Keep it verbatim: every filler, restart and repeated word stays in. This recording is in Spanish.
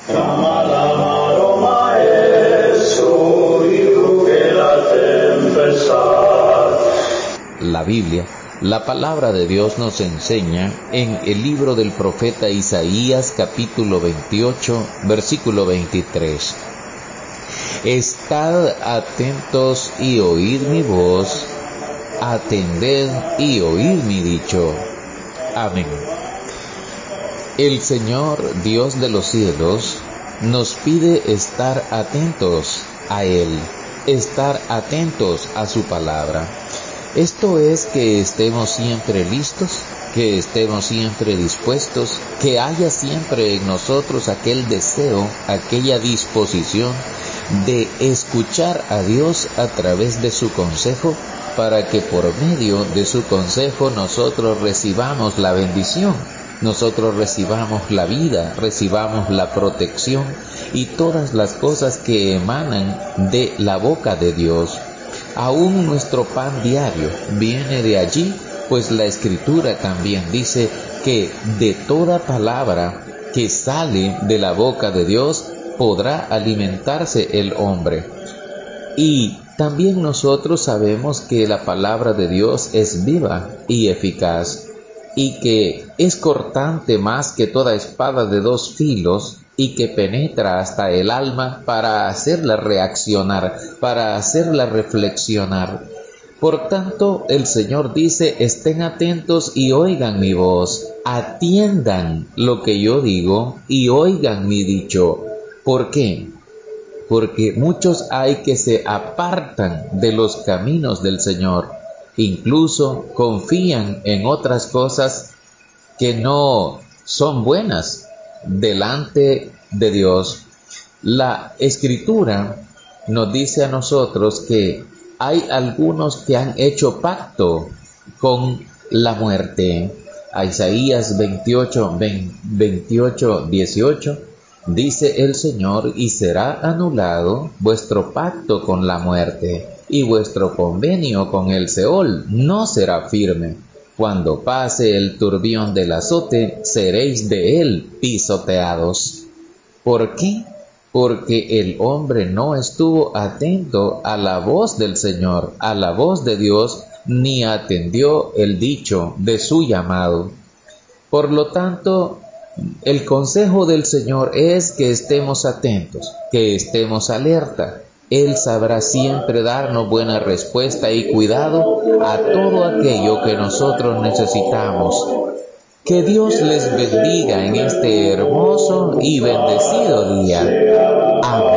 Chiamalo maestro, hijo de la tempestad. La Biblia, la palabra de Dios, nos enseña en el libro del profeta Isaías, capítulo veintiocho, versículo veintitrés. Estad atentos y oíd mi voz, atended y oíd mi dicho. Amén. El Señor, Dios de los cielos, nos pide estar atentos a Él, estar atentos a su palabra. Esto es que estemos siempre listos, que estemos siempre dispuestos, que haya siempre en nosotros aquel deseo, aquella disposición de escuchar a Dios a través de su consejo, para que por medio de su consejo nosotros recibamos la bendición, nosotros recibamos la vida, recibamos la protección y todas las cosas que emanan de la boca de Dios. Aún nuestro pan diario viene de allí, pues la Escritura también dice que de toda palabra que sale de la boca de Dios podrá alimentarse el hombre. Y también nosotros sabemos que la palabra de Dios es viva y eficaz, y que es cortante más que toda espada de dos filos, y que penetra hasta el alma para hacerla reaccionar, para hacerla reflexionar. Por tanto, el Señor dice: estén atentos y oigan mi voz, atiendan lo que yo digo y oigan mi dicho. ¿Por qué? Porque muchos hay que se apartan de los caminos del Señor, incluso confían en otras cosas que no son buenas delante de Dios. La Escritura nos dice a nosotros que hay algunos que han hecho pacto con la muerte. A Isaías veintiocho, veintiocho, dieciocho dice el Señor: y será anulado vuestro pacto con la muerte, y vuestro convenio con el Seol no será firme. Cuando pase el turbión del azote, seréis de él pisoteados. ¿Por qué? Porque el hombre no estuvo atento a la voz del Señor, a la voz de Dios, ni atendió el dicho de su llamado. Por lo tanto, el consejo del Señor es que estemos atentos, que estemos alerta. Él sabrá siempre darnos buena respuesta y cuidado a todo aquello que nosotros necesitamos. Que Dios les bendiga en este hermoso y bendecido día. Amén.